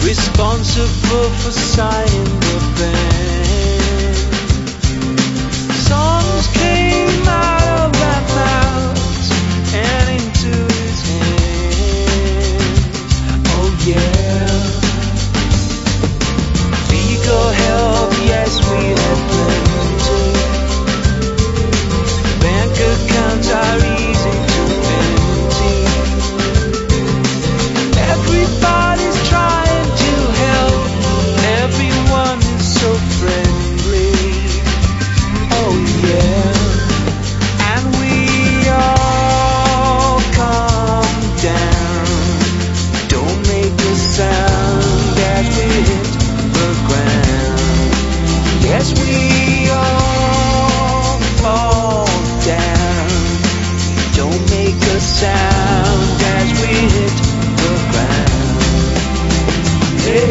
responsible for signing the band. Songs came out of our mouths and into his hands. Oh yeah. Legal help, yes, we had plenty. Bank accounts are easy to empty. Everybody's trying to help. Everyone is so friendly. Oh yeah. And we all calm down. Don't make a sound as we hit the ground. Yes, we all fall down. Don't make a sound as we hit the ground. Hey.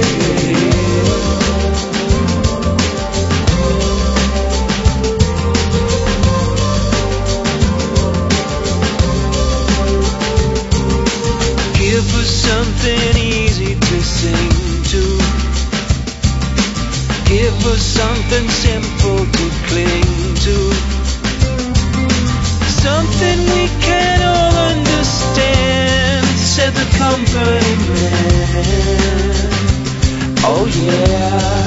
Give us something easy to sing to. Give us something simple to cling to. Something we can all understand, said the company man. Oh yeah.